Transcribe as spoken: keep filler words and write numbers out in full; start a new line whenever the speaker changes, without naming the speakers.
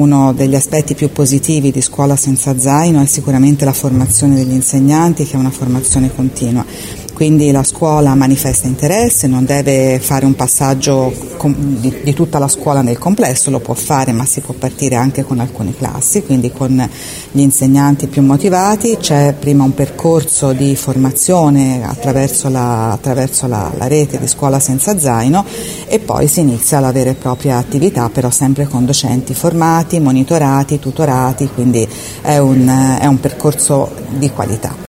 uno degli aspetti più positivi di Scuola Senza Zaino è sicuramente la formazione degli insegnanti, che è una formazione continua. Quindi la scuola manifesta interesse, non deve fare un passaggio di, di tutta la scuola nel complesso, lo può fare, ma si può partire anche con alcune classi, quindi con gli insegnanti più motivati. C'è prima un percorso di formazione attraverso la, attraverso la, la rete di Scuola Senza Zaino, e poi si inizia la vera e propria attività, però sempre con docenti formati, monitorati, tutorati, quindi è un, è un percorso di qualità.